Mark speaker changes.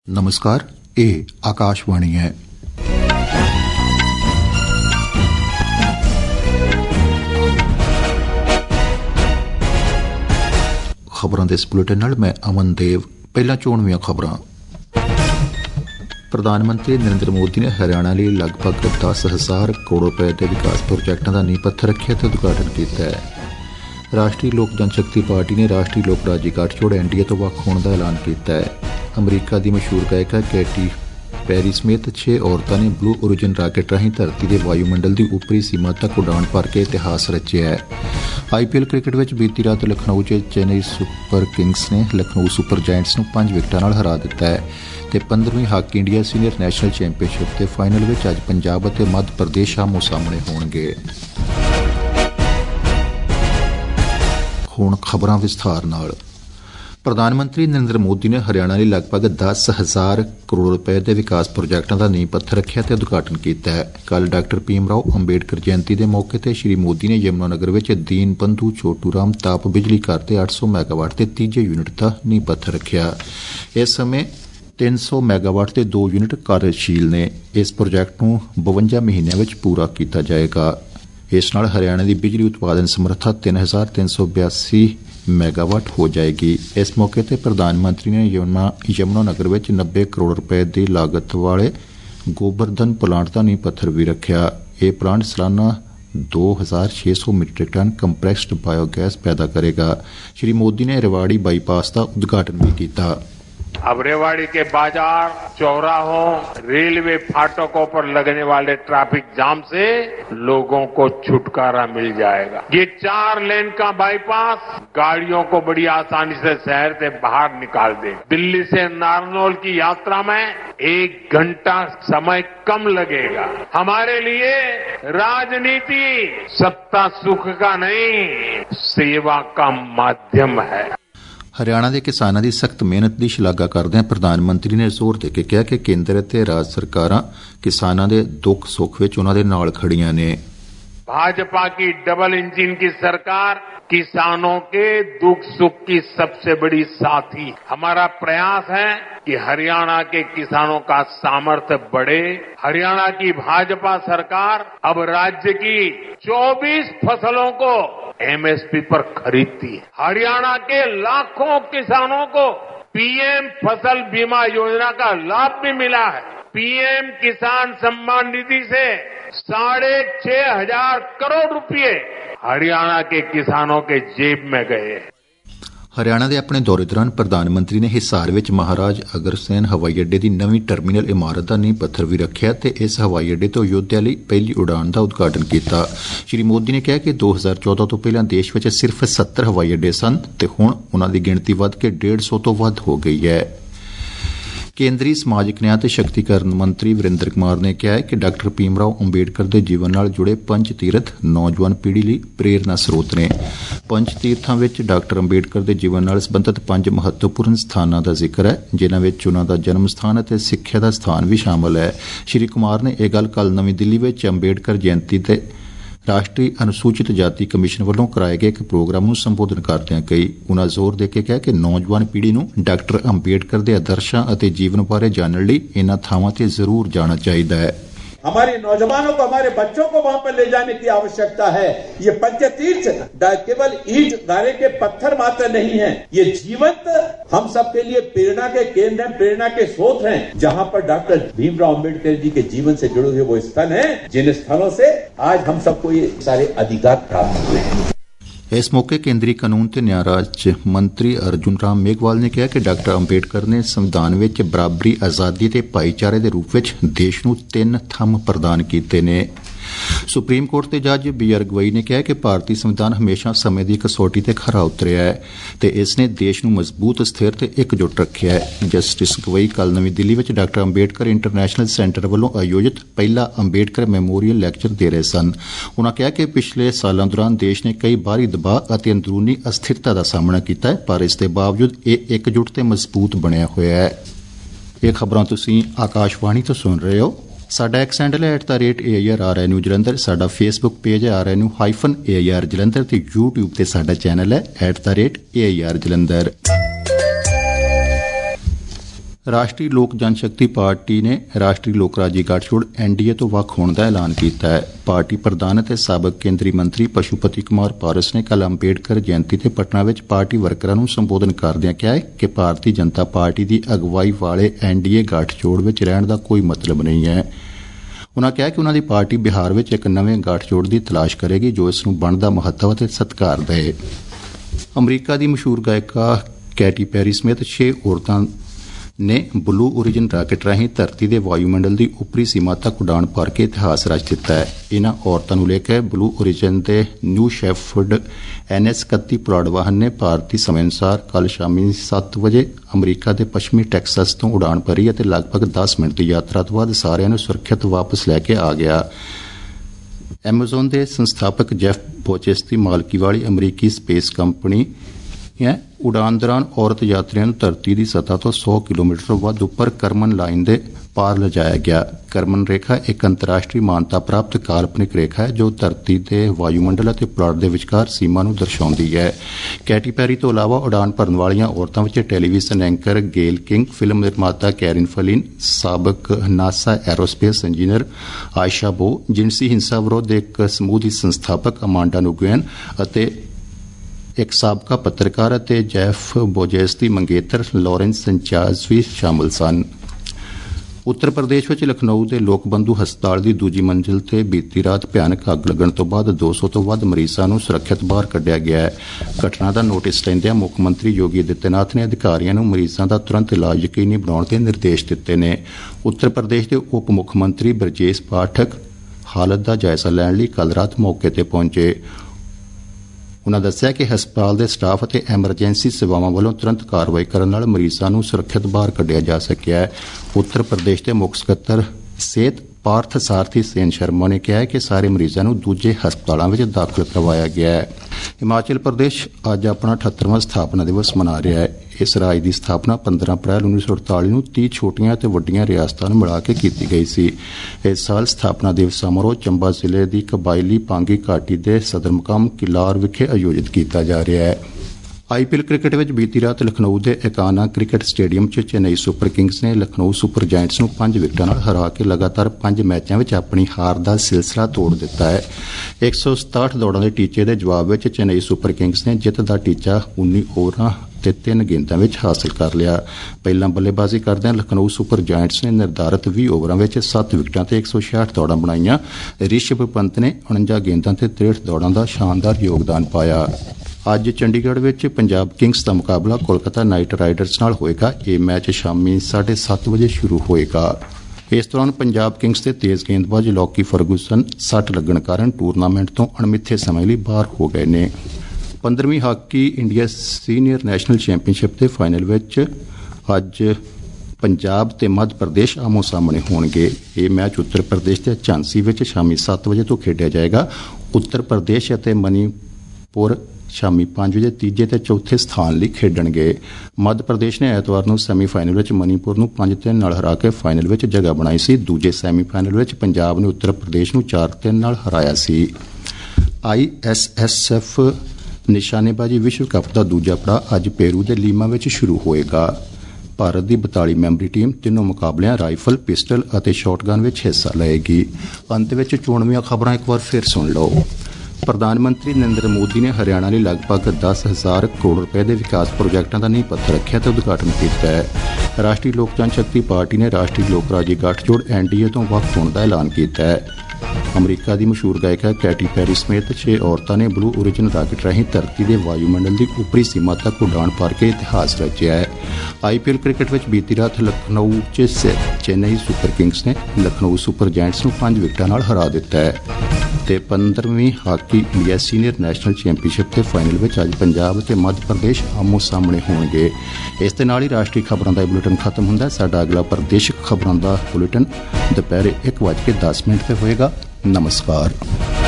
Speaker 1: नमस्कार, ये आकाशवाणी है। खबरों के इस बुलेटिन नाल मैं अमन देव। पहला चोणवीं खबरां। प्रधानमंत्री नरेंद्र मोदी ने हरियाणा लिए लगभग 10,000 करोड़ रुपए के विकास प्रोजेक्टों का नींह पत्थर रखिया ते उद्घाटन किया है। राष्ट्रीय लोक जनशक्ति पार्टी ने राष्ट्रीय लोक राजी गठजोड़ एनडीए तो वख होने का ऐलान किया है। अमरीका की मशहूर गायिका कैटी पैरी समेत 6 औरतों ने ब्लू ओरिजिन राकेट राही धरती के वायुमंडल की उपरी सीमा तक उड़ान भर के इतिहास रचिया है। आईपीएल क्रिकेट में बीती रात लखनऊ च चेन्नई सुपर किंग्स ने लखनऊ सुपर जायंट्स को 5 विकेटां नाल हरा दिता है ते 15वीं hockey India senior national championship के फाइनल में अज पंजाब और मध्य प्रदेश आमो सामने होणगे। हुण खबरां विस्तार नाल। प्रधानमंत्री नरेंद्र मोदी ने हरियाणा लिए लगभग 10,000 करोड़ रुपए के विकास प्रोजेक्टों का नींह पत्थर रखिया ते उद्घाटन किया है। कल डॉक्टर भीमराव अंबेडकर जयंती के मौके पर श्री मोदी ने यमुनानगर में दीन बंधु छोटूराम ताप बिजली घर के 800 मैगावाट के तीजे यूनिट का नींह पत्थर रखिया। इस समय 300 मैगावाट के 2 यूनिट कार्यशील ने। इस प्रोजेक्ट को 52 महीनों में पूरा किया जाएगा। इस नाल हरियाणा की बिजली उत्पादन समर्था 3,382 मैगावाट हो जाएगी। इस मौके पर प्रधानमंत्री ने यमुनानगर में 90 करोड़ रुपए की लागत वाले गोबरधन प्लांट का नींह पत्थर भी रखा। यह प्लांट सालाना 2,600 मीट्रिक टन कंप्रैस्ड बायोगैस पैदा करेगा। श्री मोदी ने रेवाड़ी बाईपास का उद्घाटन भी किया।
Speaker 2: अब रेवाड़ी के बाजार, चौराहों, रेलवे फाटकों पर लगने वाले ट्रैफिक जाम से लोगों को छुटकारा मिल जाएगा। ये 4 लेन का बाईपास गाड़ियों को बड़ी आसानी से शहर से बाहर निकाल दे। दिल्ली से नारनौल की यात्रा में 1 घंटा समय कम लगेगा। हमारे लिए राजनीति सत्ता सुख का नहीं, सेवा का माध्यम है।
Speaker 1: हरियाणा के किसानों की सख्त मेहनत की शलाघा करदे प्रधानमंत्री ने जोर देके कहा कि केंद्र ते राज्य सरकारां किसानों के दुख सुख विच उन्हां दे नाल खड़ियां ने।
Speaker 2: भाजपा की डबल इंजन की सरकार किसानों के दुख सुख की सबसे बड़ी साथी। हमारा प्रयास है कि हरियाणा के किसानों का सामर्थ्य बढ़े। हरियाणा की भाजपा सरकार अब राज्य की 24 फसलों को एमएसपी पर खरीदती है। हरियाणा के लाखों किसानों को पीएम फसल बीमा योजना का लाभ भी मिला है। पीएम किसान सम्मान निधि से 6,500 करोड़ रुपए हरियाणा के किसानों के जेब में गए।
Speaker 1: हरियाणा के अपने दौरे दौरान प्रधानमंत्री ने हिसार में महाराज अग्रसेन हवाई अड्डे की नवीं टर्मीनल इमारत का नींह पत्थर भी रखिया ते इस हवाई अड्डे तो अयोध्या लिए पहली उड़ान का उद्घाटन किया। श्री मोदी ने कहा कि 2014 तो पहला देश में सिर्फ 70 हवाई अड्डे सन ते हुण उन्हां दी गिणती वध के 150 तो वध हो गई है। केंद्रीय समाजिक न्याय ते शक्तिकरण मंत्री वीरेंद्र कुमार ने कहा है कि डॉक्टर भीमराव अंबेडकर के जीवन नाल जुड़े 5 तीर्थ नौजवान पीढ़ी लिए प्रेरणा स्रोत ने। 5 तीर्थों में डॉक्टर अंबेडकर के जीवन नाल संबंधित 5 महत्वपूर्ण स्थानों का जिक्र है, जिन्हां विच उन्हां दा जन्म स्थान और सिक्ख्या का स्थान भी शामिल है। श्री कुमार ने यह गल कल नवी दिल्ली में अंबेडकर जयंती ते राष्ट्रीय अनुसूचित जाति कमिशन वालों कराए गए एक प्रोग्राम को संबोधन करदे कही। उन्होंने जोर देके कहा कि नौजवान पीढ़ी को डॉक्टर अंबेडकर के आदर्शों और जीवन बारे जानने लिए इन्हां थावां ते जरूर जाना चाहिए है।
Speaker 3: हमारे नौजवानों को, हमारे बच्चों को वहां पर ले जाने की आवश्यकता है। ये पंचतीर्थ केवल ईंट गारे के पत्थर मात्र नहीं है, ये जीवंत हम सबके लिए प्रेरणा के केंद्र हैं, प्रेरणा के स्रोत हैं। जहां पर डॉक्टर भीमराव अंबेडकर जी के जीवन से जुड़े हुए वो स्थल हैं, जिन स्थलों से आज हम सबको ये सारे अधिकार प्राप्त हुए हैं।
Speaker 1: इस मौके केंद्रीय कानून ते न्याय राज्य मंत्री अर्जुन राम मेघवाल ने कहा कि डॉक्टर अंबेडकर ने संविधान में बराबरी, आजादी ते भाईचारे के रूप में देश को 3 थंम प्रदान किए ने। सुप्रीम कोर्ट के जज BR गवई ने कहा कि भारतीय संविधान हमेशा समय की कसौटी ते खरा उतरिया है ते इसने देश को मजबूत, स्थिर ते एकजुट रखा है। जस्टिस गवई कल नवी दिल्ली में डॉक्टर अंबेडकर इंटरनेशनल सेंटर वालों आयोजित पहला अंबेडकर मैमोरीयल लैक्चर दे रहे सन। उन्होंने कहा कि पिछले सालों दौरान देश ने कई बारी दबाव और अंदरूनी अस्थिरता का सामना किया है, पर इसके बावजूद यह एकजुट ते मजबूत बनया हुआ है। ये खबरां तुसीं आकाशवाणी तो सुन रहे हो। साडा एक्स हैंडल है @AIRRNU जलंधर। साडा फेसबुक पेज है RNU-AIR जलंधर ते यूट्यूब ते साडा चैनल है @AIR जलंधर। ਰਾਸ਼ਟਰੀ ਲੋਕ ਜਨਸ਼ਕਤੀ ਪਾਰਟੀ ਨੇ ਰਾਸ਼ਟਰੀ ਲੋਕ ਰਾਜੀ ਗਠਜੋੜ NDA ਤੋਂ ਵੱਖ ਹੋਣ ਦਾ ਐਲਾਨ ਕੀਤਾ ਹੈ। ਪਾਰਟੀ ਪ੍ਰਧਾਨ ਅਤੇ ਸਾਬਕ ਕੇਂਦਰੀ ਮੰਤਰੀ ਪਸ਼ੂਪਤੀ ਕੁਮਾਰ ਪਾਰਸ ਨੇ ਕੱਲ੍ਹ ਅੰਬੇਡਕਰ ਜਯੰਤੀ ਤੇ ਪਟਨਾ ਵਿੱਚ ਪਾਰਟੀ ਵਰਕਰਾਂ ਨੂੰ ਸੰਬੋਧਨ ਕਰਦਿਆਂ ਕਿਹਾ ਕਿ ਭਾਰਤੀ ਜਨਤਾ ਪਾਰਟੀ ਦੀ ਅਗਵਾਈ ਵਾਲੇ NDA ਗਠਜੋੜ ਵਿੱਚ ਰਹਿਣ ਦਾ ਕੋਈ ਮਤਲਬ ਨਹੀਂ ਹੈ। ਉਨ੍ਹਾਂ ਕਿਹਾ ਕਿ ਉਨ੍ਹਾਂ ਦੀ ਪਾਰਟੀ ਬਿਹਾਰ ਵਿੱਚ ਇੱਕ ਨਵੇਂ ਗਠਜੋੜ ਦੀ ਤਲਾਸ਼ ਕਰੇਗੀ ਜੋ ਇਸ ਨੂੰ ਬਣਦਾ ਮਹੱਤਵ ਅਤੇ ਸਤਿਕਾਰ ਦੇ। ਅਮਰੀਕਾ ਦੀ ਮਸ਼ਹੂਰ ਗਾਇਕਾ ਕੈਟੀ ਪੈਰੀ ਸਮੇਤ 6 ਔਰਤਾਂ ਨੇ ਬਲੂ ਓਰੀਜਨ ਰਾਕੇਟ ਰਾਹੀਂ ਧਰਤੀ ਦੇ ਵਾਯੂਮੰਡਲ ਦੀ ਉੱਪਰੀ ਸੀਮਾ ਤੱਕ ਉਡਾਣ ਭਰ ਕੇ ਇਤਿਹਾਸ ਰਚ ਦਿੱਤਾ ਹੈ। ਇਨ੍ਹਾਂ ਔਰਤਾਂ ਨੂੰ ਲੈ ਕੇ ਬਲੂ ਓਰੀਜਨ ਦੇ ਨਿਊ ਸ਼ੈਫਰਡ NS-31 ਪੁਲਾੜ ਵਾਹਨ ਨੇ ਭਾਰਤੀ ਸਮੇਂ ਅਨੁਸਾਰ ਕੱਲ੍ਹ ਸ਼ਾਮੀ 7 ਵਜੇ ਅਮਰੀਕਾ ਦੇ ਪੱਛਮੀ ਟੈਕਸਸ ਤੋਂ ਉਡਾਣ ਭਰੀ ਅਤੇ ਲਗਭਗ 10 ਮਿੰਟ ਦੀ ਯਾਤਰਾ ਤੋਂ ਬਾਅਦ ਸਾਰਿਆਂ ਨੂੰ ਸੁਰੱਖਿਅਤ ਵਾਪਸ ਲੈ ਕੇ ਆ ਗਿਆ। ਐਮਾਜ਼ੋਨ ਦੇ ਸੰਸਥਾਪਕ ਜੈਫ ਬੋਚੇਸ ਦੀ ਮਾਲਕੀ ਵਾਲੀ ਅਮਰੀਕੀ ਸਪੇਸ ਕੰਪਨੀ ਉਡਾਨ ਦੌਰਾਨ ਔਰਤ ਯਾਤਰੀਆਂ ਨੂੰ ਧਰਤੀ ਦੀ ਸਤ੍ਹਾ ਤੋਂ 100 ਕਿਲੋਮੀਟਰ ਵੱਧ ਉੱਪਰ ਕਰਮਨ ਲਾਈਨ ਦੇ ਪਾਰ ਲਿਜਾਇਆ ਗਿਆ। ਕਰਮਨ ਰੇਖਾ ਇੱਕ ਅੰਤਰਰਾਸ਼ਟਰੀ ਮਾਨਤਾ ਪ੍ਰਾਪਤ ਕਾਲਪਨਿਕ ਰੇਖਾ ਹੈ ਜੋ ਧਰਤੀ ਦੇ ਵਾਯੂਮੰਡਲ ਅਤੇ ਪੁਲਾੜ ਦੇ ਵਿਚਕਾਰ ਸੀਮਾ ਨੂੰ ਦਰਸਾਉਂਦੀ ਹੈ। ਕੈਟੀ ਪੈਰੀ ਤੋਂ ਇਲਾਵਾ ਉਡਾਨ ਭਰਨ ਵਾਲੀਆਂ ਔਰਤਾਂ ਵਿੱਚ television anchor Gayle King, film ਨਿਰਮਾਤਾ ਕੈਰਿਨ ਫਲਿਨ, ਸਾਬਕ NASA aerospace engineer Aisha Bowe, ਜਿਨਸੀ ਹਿੰਸਾ ਵਿਰੁੱਧ ਇੱਕ ਸਮੂਹ ਦੀ ਸੰਸਥਾਪਕ ਅਮਾਂਡਾ ਨੂਗੁਇਨ ਅਤੇ ਇੱਕ ਸਾਬਕਾ ਪੱਤਰਕਾਰ ਅਤੇ ਜੈਫ ਬੋਜੇਸ ਦੀ ਮੰਗੇਤਰ ਲਾਰੈਂਸ ਸੰਚਾਜ਼ ਵੀ ਸ਼ਾਮਲ ਸਨ। ਉੱਤਰ ਪ੍ਰਦੇਸ਼ ਵਿੱਚ ਲਖਨਊ ਦੇ ਲੋਕ ਬੰਧੂ ਹਸਪਤਾਲ ਦੀ ਦੂਜੀ ਮੰਜ਼ਿਲ ਤੇ ਬੀਤੀ ਰਾਤ ਭਿਆਨਕ ਅੱਗ ਲੱਗਣ ਤੋਂ ਬਾਅਦ 200 ਤੋਂ ਵੱਧ ਮਰੀਜ਼ਾਂ ਨੂੰ ਸੁਰੱਖਿਅਤ ਬਾਹਰ ਕੱਢਿਆ ਗਿਆ ਹੈ। ਘਟਨਾ ਦਾ ਨੋਟਿਸ ਲੈਂਦਿਆਂ ਮੁੱਖ ਮੰਤਰੀ ਯੋਗੀ ਆਦਿੱਤਿਆਨਾਥ ਨੇ ਅਧਿਕਾਰੀਆਂ ਨੂੰ ਮਰੀਜ਼ਾਂ ਦਾ ਤੁਰੰਤ ਇਲਾਜ ਯਕੀਨੀ ਬਣਾਉਣ ਦੇ ਨਿਰਦੇਸ਼ ਦਿੱਤੇ ਨੇ। ਉੱਤਰ ਪ੍ਰਦੇਸ਼ ਦੇ ਉਪ ਮੁੱਖ ਮੰਤਰੀ ਬਰਜੇਸ਼ ਪਾਠਕ ਹਾਲਤ ਦਾ ਜਾਇਜ਼ਾ ਲੈਣ ਲਈ ਕੱਲ੍ਹ ਰਾਤ ਮੌਕੇ ਤੇ ਪਹੁੰਚੇ। ਉਨ੍ਹਾਂ ਦੱਸਿਆ ਕਿ ਹਸਪਤਾਲ ਦੇ ਸਟਾਫ ਅਤੇ ਐਮਰਜੈਂਸੀ ਸੇਵਾਵਾਂ ਵੱਲੋਂ ਤੁਰੰਤ ਕਾਰਵਾਈ ਕਰਨ ਨਾਲ ਮਰੀਜ਼ਾਂ ਨੂੰ ਸੁਰੱਖਿਅਤ ਬਾਹਰ ਕੱਢਿਆ ਜਾ ਸਕਿਆ ਹੈ। ਉੱਤਰ ਪ੍ਰਦੇਸ਼ ਦੇ ਮੁੱਖ ਸਕੱਤਰ ਸਿਹਤ ਪਾਰਥ ਸਾਰਥੀ ਸੇਨ ਸ਼ਰਮਾ ਨੇ ਕਿਹਾ ਕਿ ਸਾਰੇ ਮਰੀਜ਼ਾਂ ਨੂੰ ਦੂਜੇ ਹਸਪਤਾਲਾਂ ਵਿੱਚ ਦਾਖਲ ਕਰਵਾਇਆ ਗਿਆ ਹੈ। ਹਿਮਾਚਲ ਪ੍ਰਦੇਸ਼ ਅੱਜ ਆਪਣਾ 78ਵਾਂ ਸਥਾਪਨਾ ਦਿਵਸ ਮਨਾ ਰਿਹਾ ਹੈ। ਇਸ ਰਾਜ ਦੀ ਸਥਾਪਨਾ 15 ਅਪ੍ਰੈਲ 1948 ਨੂੰ 30 ਛੋਟੀਆਂ ਅਤੇ ਵੱਡੀਆਂ ਰਿਆਸਤਾਂ ਨੂੰ ਮਿਲਾ ਕੇ ਕੀਤੀ ਗਈ ਸੀ। ਇਸ ਸਾਲ ਸਥਾਪਨਾ ਦਿਵਸ ਸਮਾਰੋਹ ਚੰਬਾ ਜ਼ਿਲ੍ਹੇ ਦੀ ਕਬਾਇਲੀ ਪਾਂਗੀ ਘਾਟੀ ਦੇ ਸਦਰ ਮੁਕਾਮ ਕਿਲਾਰ ਵਿਖੇ ਆਯੋਜਿਤ ਕੀਤਾ ਜਾ ਰਿਹਾ ਹੈ। IPL ਕ੍ਰਿਕਟ ਵਿੱਚ ਬੀਤੀ ਰਾਤ ਲਖਨਊ ਦੇ ਏਕਾਨਾ ਕ੍ਰਿਕਟ ਸਟੇਡੀਅਮ 'ਚ ਚੇਨਈ ਸੁਪਰ ਕਿੰਗਸ ਨੇ ਲਖਨਊ ਸੁਪਰ ਜਾਇੰਟਸ ਨੂੰ 5 ਵਿਕਟਾਂ ਨਾਲ ਹਰਾ ਕੇ ਲਗਾਤਾਰ 5 ਮੈਚਾਂ ਵਿੱਚ ਆਪਣੀ ਹਾਰ ਦਾ ਸਿਲਸਿਲਾ ਤੋੜ ਦਿੱਤਾ ਹੈ। 167 ਦੌੜਾਂ ਦੇ ਟੀਚੇ ਦੇ ਜਵਾਬ ਵਿੱਚ ਚੇਨਈ ਸੁਪਰ ਕਿੰਗਸ ਨੇ ਜਿੱਤ ਦਾ ਟੀਚਾ 19 ਓਵਰਾਂ ਤੇ 3 ਗੇਂਦਾਂ ਵਿੱਚ ਹਾਸਲ ਕਰ ਲਿਆ। ਪਹਿਲਾਂ ਬੱਲੇਬਾਜ਼ੀ ਕਰਦਿਆਂ ਲਖਨਊ ਸੁਪਰ ਜਾਇੰਟਸ ਨੇ ਨਿਰਧਾਰਤ 20 ਓਵਰਾਂ ਵਿੱਚ 7 ਵਿਕਟਾਂ ਤੇ 166 ਦੌੜਾਂ ਬਣਾਈਆਂ। ਰਿਸ਼ਭ ਪੰਤ ਨੇ 49 ਗੇਂਦਾਂ ਤੇ 63 ਦੌੜਾਂ ਦਾ ਸ਼ਾਨਦਾਰ ਯੋਗਦਾਨ ਪਾਇਆ। ਅੱਜ ਚੰਡੀਗੜ੍ਹ ਵਿੱਚ ਪੰਜਾਬ ਕਿੰਗਸ ਦਾ ਮੁਕਾਬਲਾ ਕੋਲਕਾਤਾ ਨਾਈਟ ਰਾਈਡਰਸ ਨਾਲ ਹੋਏਗਾ। ਇਹ ਮੈਚ ਸ਼ਾਮੀ 7:30 ਵਜੇ ਸ਼ੁਰੂ ਹੋਏਗਾ। ਇਸ ਦੌਰਾਨ ਪੰਜਾਬ ਕਿੰਗਸ ਦੇ ਤੇਜ਼ ਗੇਂਦਬਾਜ਼ ਲੌਕੀ ਫਰਗੂਸਨ ਸੱਟ ਲੱਗਣ ਕਾਰਨ ਟੂਰਨਾਮੈਂਟ ਤੋਂ ਅਣਮਿੱਥੇ ਸਮੇਂ ਲਈ ਬਾਹਰ ਹੋ ਗਏ ਨੇ। 15ਵੀਂ hockey India senior national championship ਦੇ ਫਾਈਨਲ ਵਿੱਚ ਅੱਜ ਪੰਜਾਬ ਤੇ ਮੱਧ ਪ੍ਰਦੇਸ਼ ਆਮੋ ਸਾਹਮਣੇ ਹੋਣਗੇ। ਇਹ ਮੈਚ ਉੱਤਰ ਪ੍ਰਦੇਸ਼ ਦੇ ਝਾਂਸੀ ਵਿੱਚ ਸ਼ਾਮੀ 7 ਵਜੇ ਤੋਂ ਖੇਡਿਆ ਜਾਏਗਾ। ਉੱਤਰ ਪ੍ਰਦੇਸ਼ ਅਤੇ ਮਨੀਪੁਰ ਸ਼ਾਮੀ 5 ਵਜੇ ਤੀਜੇ ਤੇ ਚੌਥੇ ਸਥਾਨ ਲਈ ਖੇਡਣਗੇ। ਮੱਧ ਪ੍ਰਦੇਸ਼ ਨੇ ਐਤਵਾਰ ਨੂੰ ਸੈਮੀਫਾਈਨਲ ਵਿੱਚ ਮਨੀਪੁਰ ਨੂੰ 5-3 ਨਾਲ ਹਰਾ ਕੇ ਫਾਈਨਲ ਵਿੱਚ ਜਗ੍ਹਾ ਬਣਾਈ ਸੀ। ਦੂਜੇ ਸੈਮੀਫਾਈਨਲ ਵਿੱਚ ਪੰਜਾਬ ਨੇ ਉੱਤਰ ਪ੍ਰਦੇਸ਼ ਨੂੰ 4-3 ਨਾਲ ਹਰਾਇਆ ਸੀ। ISSF ਨਿਸ਼ਾਨੇਬਾਜ਼ੀ ਵਿਸ਼ਵ ਕੱਪ ਦਾ ਦੂਜਾ ਪੜਾਅ ਅੱਜ ਪੇਰੂ ਦੇ ਲੀਮਾ ਵਿੱਚ ਸ਼ੁਰੂ ਹੋਏਗਾ। ਭਾਰਤ ਦੀ 42 ਮੈਂਬਰੀ ਟੀਮ ਤਿੰਨੋਂ ਮੁਕਾਬਲਿਆਂ ਰਾਈਫਲ, ਪਿਸਟਲ ਅਤੇ ਸ਼ਾਟਗਨ ਵਿੱਚ ਹਿੱਸਾ ਲਏਗੀ। ਅੰਤ ਵਿੱਚ ਚੋਣਵੀਆਂ ਖਬਰਾਂ ਇੱਕ ਵਾਰ ਫਿਰ ਸੁਣ ਲਓ। ਪ੍ਰਧਾਨ ਮੰਤਰੀ ਨਰਿੰਦਰ ਮੋਦੀ ਨੇ ਹਰਿਆਣਾ ਲਈ ਲਗਭਗ 10,000 ਕਰੋੜ ਰੁਪਏ ਦੇ ਵਿਕਾਸ ਪ੍ਰੋਜੈਕਟਾਂ ਦਾ ਨੀਂਹ ਪੱਥਰ ਰੱਖਿਆ ਤੇ ਉਦਘਾਟਨ ਕੀਤਾ ਹੈ। ਰਾਸ਼ਟਰੀ ਲੋਕ ਜਨਸ਼ਕਤੀ ਪਾਰਟੀ ਨੇ ਰਾਸ਼ਟਰੀ ਲੋਕ ਰਾਜੀ ਗਠਜੋੜ NDA ਤੋਂ ਵੱਖ ਹੋਣ ਦਾ ਐਲਾਨ ਕੀਤਾ ਹੈ। ਅਮਰੀਕਾ ਦੀ ਮਸ਼ਹੂਰ ਗਾਇਕਾ ਕੈਟੀ ਪੈਰੀ ਸਮੇਤ 6 ਔਰਤਾਂ ਨੇ ਬਲੂ ਓਰੀਜਨ ਰਾਕੇਟ ਰਾਹੀਂ ਧਰਤੀ ਦੇ ਵਾਯੂਮੰਡਲ ਦੀ ਉੱਪਰੀ ਸੀਮਾ ਤੱਕ ਉਡਾਣ ਭਰ ਕੇ ਇਤਿਹਾਸ ਰਚਿਆ ਹੈ। IPL ਕ੍ਰਿਕਟ ਵਿੱਚ ਬੀਤੀ ਰਾਤ ਲਖਨਊ 'ਚ ਚੇਨਈ ਸੁਪਰ ਕਿੰਗਸ ਨੇ ਲਖਨਊ ਸੁਪਰ ਜਾਇੰਟਸ ਨੂੰ 5 ਵਿਕਟਾਂ ਨਾਲ ਹਰਾ ਦਿੱਤਾ ਹੈ ਤੇ 15ਵੀਂ hockey India senior national championship ਦੇ ਫਾਈਨਲ ਵਿੱਚ ਅੱਜ ਪੰਜਾਬ ਅਤੇ ਮੱਧ ਪ੍ਰਦੇਸ਼ ਆਮੋ ਸਾਹਮਣੇ ਹੋਣਗੇ। ਇਸ ਦੇ ਨਾਲ ਹੀ ਰਾਸ਼ਟਰੀ ਖਬਰਾਂ ਦਾ ਬੁਲੇਟਿਨ ਖਤਮ ਹੁੰਦਾ ਹੈ। ਸਾਡਾ ਅਗਲਾ ਪ੍ਰਦੇਸ਼ਿਕ ਖਬਰਾਂ ਦਾ ਬੁਲੇਟਿਨ ਦੁਪਹਿਰੇ 1:10 ਤੇ ਹੋਏਗਾ। ਨਮਸਕਾਰ।